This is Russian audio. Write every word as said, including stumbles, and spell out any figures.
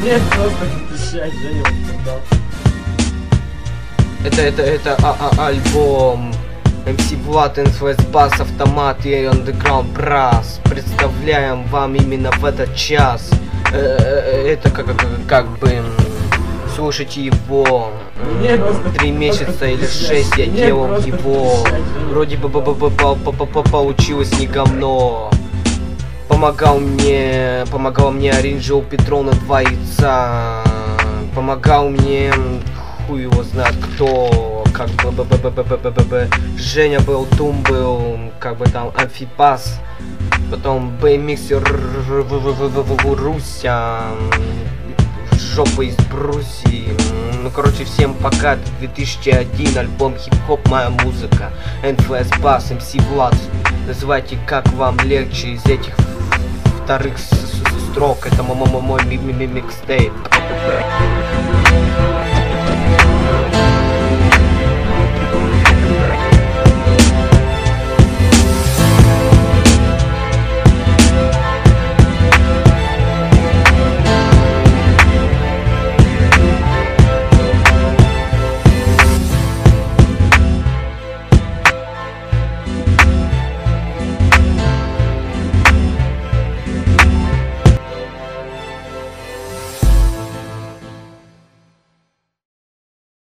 Нет, просто отвечай, Женя, он сказал. Это, это, это а -а альбом эм си Влад, эн-эф-эс, бас, автомат и Underground Brass. Представляем вам именно в этот час. Это как, как, как бы слушайте его. Три месяца или шесть я делал его. Вроде бы получилось не говно. Помогал мне, помогал мне Оринджел Петрона два яйца. Помогал мне, хуй его знает кто, как бы б б б б б б б Женя был, Тум был, как бы там Амфипас. Потом Б-миксер Руся, жопа из Бруси. Ну короче, всем пока. две тысячи один, альбом хип-хоп, моя музыка. эн-эф-эс, бас, эм си Влад. Называйте как вам легче из этих вторых строк. Это мой микстейп.